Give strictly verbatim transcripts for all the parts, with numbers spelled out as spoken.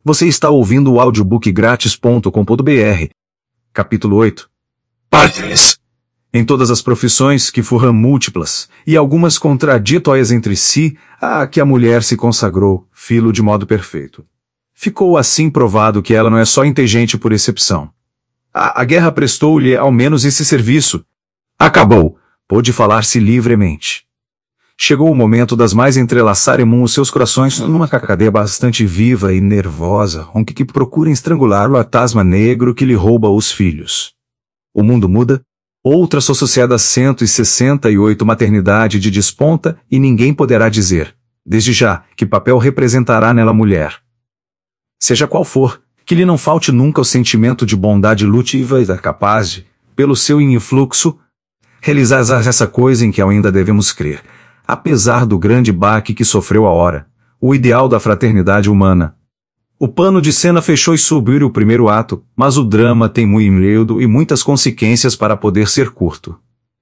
Você está ouvindo o audiobook grátis ponto com ponto br. Capítulo oito. Padres. Em todas as profissões que foram múltiplas, e algumas contraditórias entre si, a que a mulher se consagrou, filo de modo perfeito. Ficou assim provado que ela não é só inteligente por excepção. A, a guerra prestou-lhe ao menos esse serviço. Acabou. Pôde falar-se livremente. Chegou o momento das mais entrelaçarem os seus corações numa cadeia bastante viva e nervosa, onde que procura estrangular o fantasma negro que lhe rouba os filhos. O mundo muda, outra associada a cento e sessenta e oito maternidade de desponta e ninguém poderá dizer, desde já, que papel representará nela a mulher. Seja qual for, que lhe não falte nunca o sentimento de bondade lutiva e da capaz de, pelo seu influxo, realizar essa coisa em que ainda devemos crer. Apesar do grande baque que sofreu a hora, o ideal da fraternidade humana. O pano de cena fechou e subiu o primeiro ato, mas o drama tem muito enredo e muitas consequências para poder ser curto.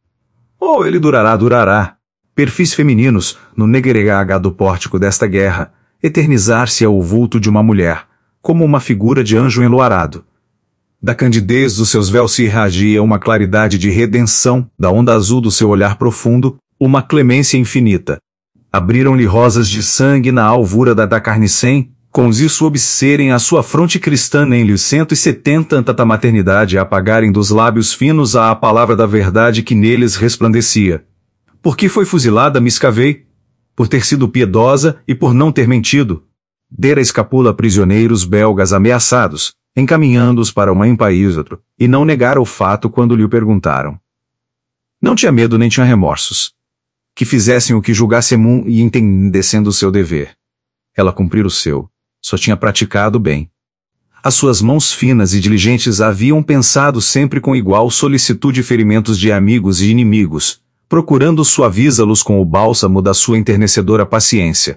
Ou ele durará, durará. Perfis femininos, no negregá do pórtico desta guerra, eternizar-se é o vulto de uma mulher, como uma figura de anjo enluarado. Da candidez dos seus véus se irradia uma claridade de redenção, da onda azul do seu olhar profundo, uma clemência infinita. Abriram-lhe rosas de sangue na alvura da, da carnicém, com isso obserem a sua fronte cristã nem lhe cento e setenta tanta maternidade a apagarem dos lábios finos a, a palavra da verdade que neles resplandecia. Por que foi fuzilada Miscavei? Por ter sido piedosa e por não ter mentido. Dera escapula a prisioneiros belgas ameaçados, encaminhando-os para um país outro, e não negara o fato quando lhe o perguntaram. Não tinha medo nem tinha remorsos. Que fizessem o que julgasse Emun e entendessendo o seu dever. Ela cumprir o seu, só tinha praticado bem. As suas mãos finas e diligentes haviam pensado sempre com igual solicitude ferimentos de amigos e inimigos, procurando suavizá-los com o bálsamo da sua enternecedora paciência.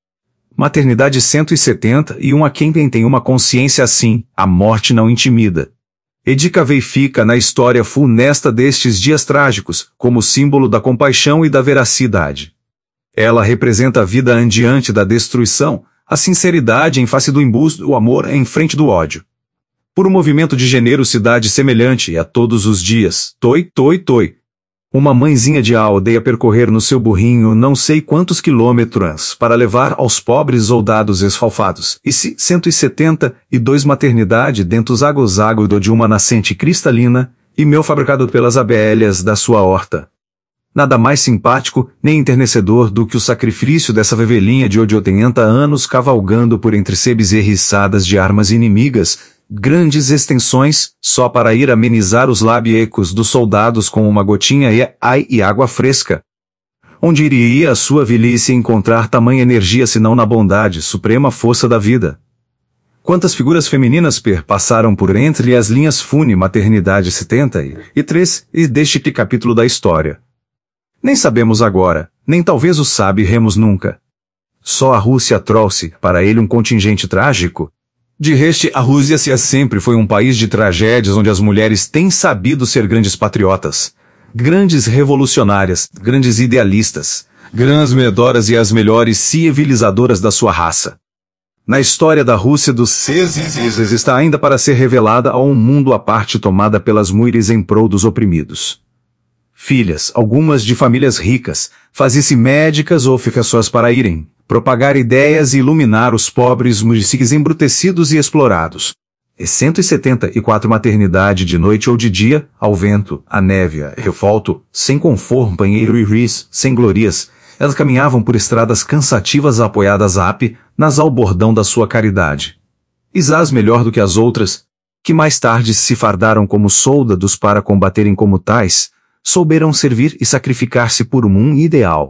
Maternidade cento e setenta e um a quem tem uma consciência assim, a morte não intimida. Edicavei fica na história funesta destes dias trágicos, como símbolo da compaixão e da veracidade. Ela representa a vida adiante da destruição, a sinceridade em face do embuste, o amor em frente do ódio. Por um movimento de generosidade semelhante a todos os dias, toi, toi, toi. Uma mãezinha de aldeia percorrer no seu burrinho não sei quantos quilômetros para levar aos pobres soldados esfalfados, e se cento e setenta e dois maternidade dentro dos agozágodo de uma nascente cristalina, e mel fabricado pelas abelhas da sua horta. Nada mais simpático, nem enternecedor do que o sacrifício dessa vevelinha de oitenta anos cavalgando por entre sebes erriçadas de armas inimigas, grandes extensões, só para ir amenizar os lábios dos soldados com uma gotinha e, ai, e água fresca. Onde iria a sua velhice encontrar tamanha energia senão na bondade, suprema força da vida? Quantas figuras femininas perpassaram por entre as linhas Fune Maternidade setenta e três e deste capítulo da história? Nem sabemos agora, nem talvez o saberemos nunca. Só a Rússia trouxe para ele um contingente trágico. De resto, a Rússia sempre foi um país de tragédias onde as mulheres têm sabido ser grandes patriotas, grandes revolucionárias, grandes idealistas, grandes medoras e as melhores civilizadoras da sua raça. Na história da Rússia dos César está ainda para ser revelada a um mundo à parte tomada pelas mulheres em prol dos oprimidos. Filhas, algumas de famílias ricas, faziam-se médicas ou professoras para irem propagar ideias e iluminar os pobres municípios embrutecidos e explorados. E cento e setenta e quatro maternidade de noite ou de dia, ao vento, à névea, refolto, sem conforto, banheiro e ris, sem glorias, elas caminhavam por estradas cansativas apoiadas a ape, nas ao bordão da sua caridade. Isás melhor do que as outras, que mais tarde se fardaram como soldados para combaterem como tais, souberam servir e sacrificar-se por um ideal.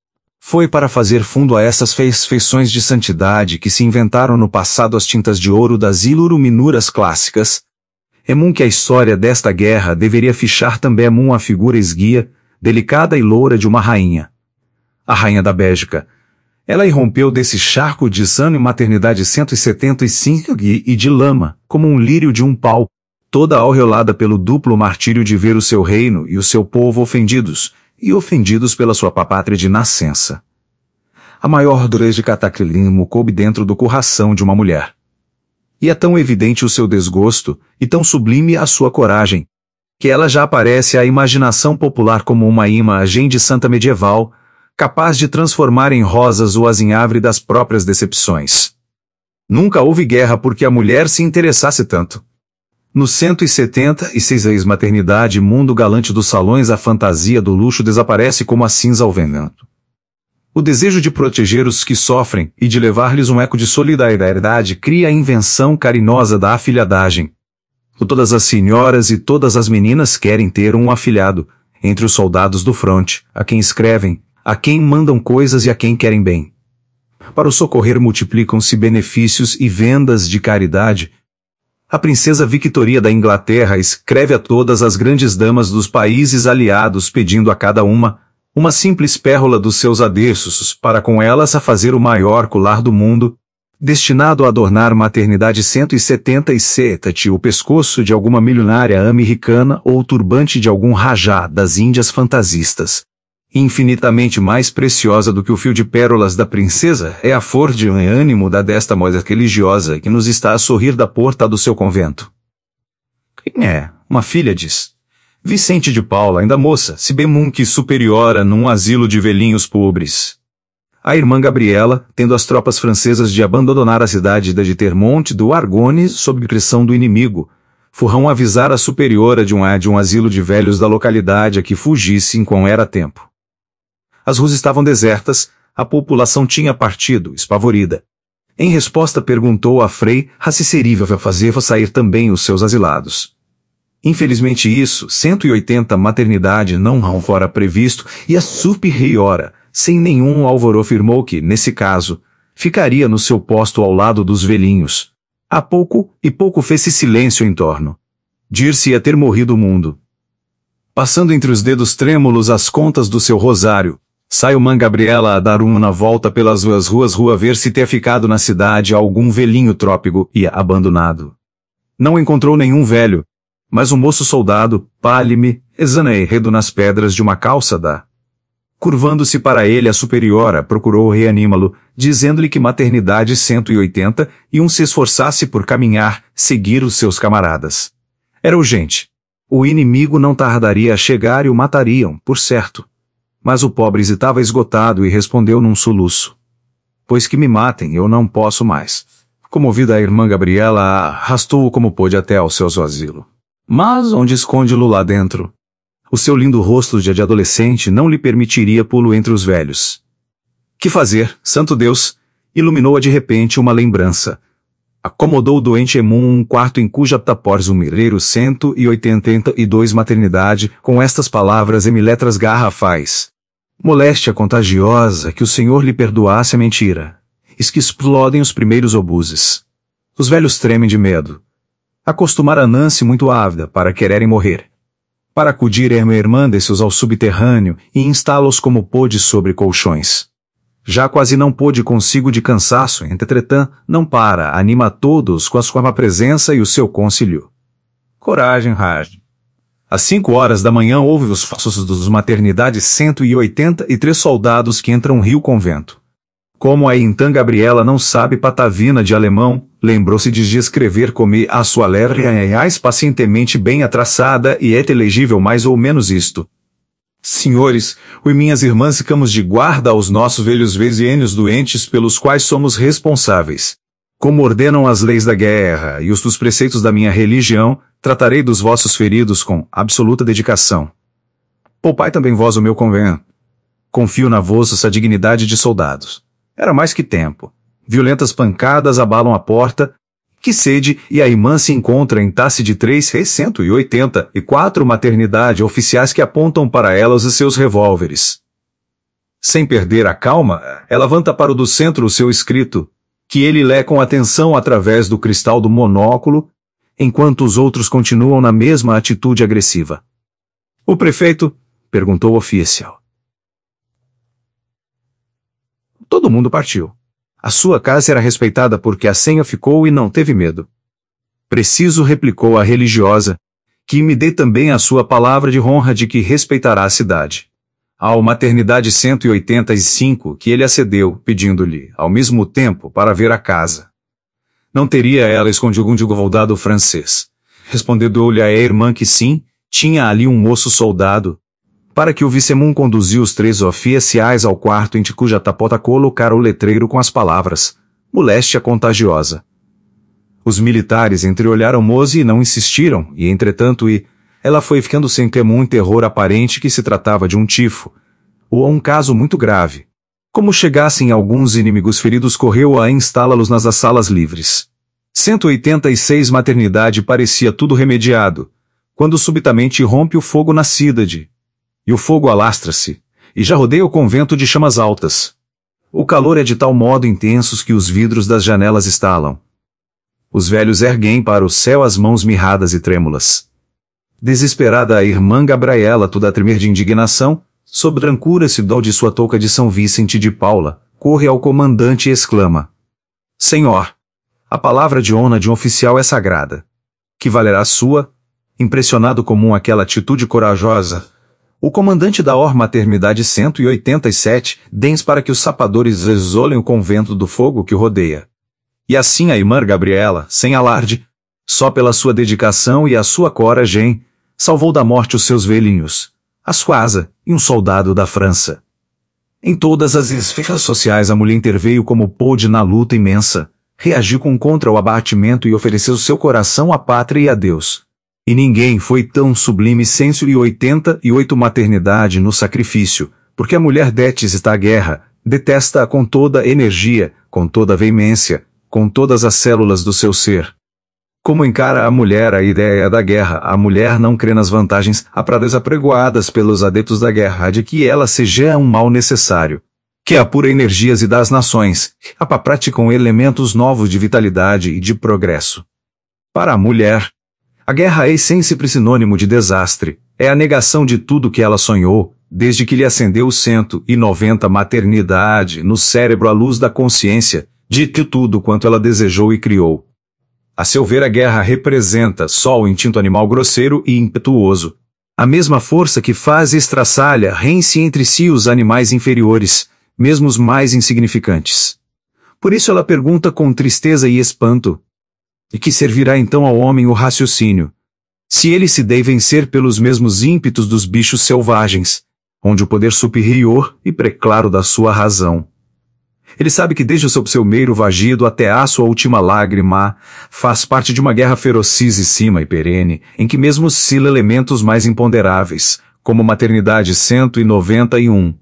Foi para fazer fundo a essas feições de santidade que se inventaram no passado as tintas de ouro das iluminuras clássicas. Emun que a história desta guerra deveria fichar também Emun a figura esguia, delicada e loura de uma rainha. A rainha da Bélgica. Ela irrompeu desse charco de sano e maternidade cento e setenta e cinco e de lama, como um lírio de um pau, toda aureolada pelo duplo martírio de ver o seu reino e o seu povo ofendidos, e ofendidos pela sua pátria de nascença. A maior dureza de cataclismo coube dentro do coração de uma mulher. E é tão evidente o seu desgosto, e tão sublime a sua coragem, que ela já aparece à imaginação popular como uma imagem de santa medieval, capaz de transformar em rosas o azinhavre das próprias decepções. Nunca houve guerra porque a mulher se interessasse tanto. No cento e setenta e seis a ex-maternidade mundo galante dos salões a fantasia do luxo desaparece como a cinza ao vento. O desejo de proteger os que sofrem e de levar-lhes um eco de solidariedade cria a invenção carinhosa da afilhadagem. Todas as senhoras e todas as meninas querem ter um afilhado, entre os soldados do fronte, a quem escrevem, a quem mandam coisas e a quem querem bem. Para o socorrer multiplicam-se benefícios e vendas de caridade. A princesa Victoria da Inglaterra escreve a todas as grandes damas dos países aliados pedindo a cada uma uma simples pérola dos seus adereços para com elas a fazer o maior colar do mundo, destinado a adornar maternidade cento e setenta e sete, o pescoço de alguma milionária americana ou o turbante de algum rajá das Índias fantasistas. Infinitamente mais preciosa do que o fio de pérolas da princesa é a flor de ânimo da desta moça religiosa que nos está a sorrir da porta do seu convento. Quem é? Uma filha, diz. Vicente de Paula, ainda moça, se bem que superiora num asilo de velhinhos pobres. A irmã Gabriela, tendo as tropas francesas de abandonar a cidade de Termonte do Argonne sob pressão do inimigo, furrão avisar a superiora de um, de um asilo de velhos da localidade a que fugisse enquanto era tempo. As ruas estavam desertas, a população tinha partido, espavorida. Em resposta perguntou a Frei se seria fazer sair também os seus asilados. Infelizmente isso, cento e oitenta maternidade não há fora previsto e a superiora, sem nenhum alvoroço, afirmou que, nesse caso, ficaria no seu posto ao lado dos velhinhos. Há pouco, e pouco fez-se silêncio em torno. Dir-se-ia ter morrido o mundo. Passando entre os dedos trêmulos as contas do seu rosário, saiu mãe Gabriela a dar uma volta pelas ruas ruas rua ver se ter ficado na cidade algum velhinho trópico e abandonado. Não encontrou nenhum velho, mas um moço soldado, pálime, exaneirredo nas pedras de uma calça da. Curvando-se para ele a superiora procurou reanimá-lo, dizendo-lhe que maternidade cento e oitenta e um se esforçasse por caminhar, seguir os seus camaradas. Era urgente. O inimigo não tardaria a chegar e o matariam, por certo. Mas o pobre estava esgotado e respondeu num soluço. Pois que me matem, eu não posso mais. Comovida a irmã Gabriela arrastou-o como pôde até ao seu asilo. Mas onde esconde-lo lá dentro? O seu lindo rosto de adolescente não lhe permitiria pulo entre os velhos. Que fazer, santo Deus? Iluminou-a de repente uma lembrança. Acomodou o doente em um quarto em cuja tapores o mireiro cento e oitenta e dois maternidade, com estas palavras em letras garrafais. Moléstia contagiosa, que o Senhor lhe perdoasse a mentira. Eis que explodem os primeiros obuses. Os velhos tremem de medo. Acostumar a Nancy muito ávida para quererem morrer. Para acudir a minha irmã desceu ao subterrâneo e instalá-los como pôde sobre colchões. Já quase não pôde consigo de cansaço, entretanto, não para, anima a todos com a sua presença e o seu concílio. Coragem, Raj. Às cinco horas da manhã houve os passos dos maternidades cento e oitenta e três soldados que entram rio convento. Como a então Gabriela não sabe patavina de alemão, lembrou-se de escrever como a sua letra pacientemente bem atraçada e é legível mais ou menos isto. Senhores, eu e minhas irmãs ficamos de guarda aos nossos velhos vizinhos doentes pelos quais somos responsáveis. Como ordenam as leis da guerra e os dos preceitos da minha religião, tratarei dos vossos feridos com absoluta dedicação. Poupai também vós o meu convento. Confio na vossa dignidade de soldados. Era mais que tempo. Violentas pancadas abalam a porta. Que sede, e a irmã se encontra em tasse de três reis cento e oitenta e quatro maternidade oficiais que apontam para elas os seus revólveres. Sem perder a calma, ela levanta para o do centro o seu escrito, que ele lê com atenção através do cristal do monóculo, enquanto os outros continuam na mesma atitude agressiva. O prefeito? Perguntou o oficial. Todo mundo partiu. A sua casa era respeitada porque a senha ficou e não teve medo. Preciso, replicou a religiosa, que me dê também a sua palavra de honra de que respeitará a cidade. Ao maternidade cento e oitenta e cinco que ele acedeu, pedindo-lhe, ao mesmo tempo, para ver a casa. Não teria ela escondido um soldado francês? Respondeu-lhe a irmã que sim, tinha ali um moço soldado. Para que o vice-mun conduziu os três oficiais ao quarto em cuja tapota colocara o letreiro com as palavras moléstia contagiosa. Os militares entreolharam Mose e não insistiram, e entretanto e, ela foi ficando sem comum terror aparente que se tratava de um tifo, ou um caso muito grave. Como chegassem alguns inimigos feridos, correu a instalá-los nas salas livres. cento e oitenta e seis Maternidade parecia tudo remediado, quando subitamente rompe o fogo na cidade. E o fogo alastra-se, e já rodeia o convento de chamas altas. O calor é de tal modo intenso que os vidros das janelas estalam. Os velhos erguem para o céu as mãos mirradas e trêmulas. Desesperada a irmã Gabriela, toda a tremer de indignação, sob brancura-se dó de sua touca de São Vicente de Paula, corre ao comandante e exclama: Senhor, a palavra de honra de um oficial é sagrada. Que valerá sua? Impressionado comum aquela atitude corajosa, o comandante da Or Maternidade cento e oitenta e sete dens para que os sapadores isolem o convento do fogo que o rodeia. E assim a irmã Gabriela, sem alarde, só pela sua dedicação e a sua coragem, salvou da morte os seus velhinhos, a sua asa e um soldado da França. Em todas as esferas sociais a mulher interveio como pôde na luta imensa, reagiu com contra o abatimento e ofereceu seu coração à pátria e a Deus. E ninguém foi tão sublime cento e oitenta e oito Maternidade no sacrifício, porque a mulher detesta a guerra, detesta-a com toda a energia, com toda a veemência, com todas as células do seu ser. Como encara a mulher a ideia da guerra? A mulher não crê nas vantagens apregoadas pelos adeptos da guerra de que ela seja um mal necessário, que apura energias e das nações, a praticam elementos novos de vitalidade e de progresso. Para a mulher, a guerra é sempre sinônimo de desastre, é a negação de tudo que ela sonhou, desde que lhe acendeu o cento e noventa Maternidade no cérebro à luz da consciência, de que tudo quanto ela desejou e criou. A seu ver, a guerra representa só o instinto animal grosseiro e impetuoso, a mesma força que faz estraçalha rem-se entre si os animais inferiores, mesmo os mais insignificantes. Por isso ela pergunta com tristeza e espanto: e que servirá então ao homem o raciocínio, se ele se deve vencer pelos mesmos ímpetos dos bichos selvagens, onde o poder superior e preclaro da sua razão? Ele sabe que desde o seu primeiro vagido até a sua última lágrima, faz parte de uma guerra ferocíssima e perene, em que mesmo oscila elementos mais imponderáveis, como Maternidade cento e noventa e um,